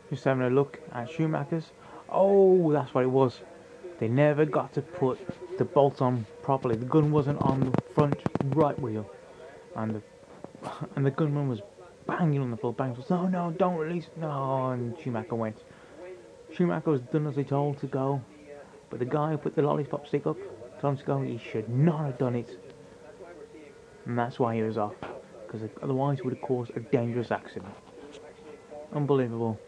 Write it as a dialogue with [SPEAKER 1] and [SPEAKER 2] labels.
[SPEAKER 1] Just having a look at Schumacher's. Oh, that's what it was. They never got to put the bolts on properly. The gun wasn't on the front right wheel, and the gunman was banging on the floor. Bang! No, no, don't release. No, and Schumacher went. Schumacher was done as he told to go, but the guy who put the lollipop stick up, told him to go. He should not have done it, and that's why he was off. Because otherwise, it would have caused a dangerous accident. Unbelievable.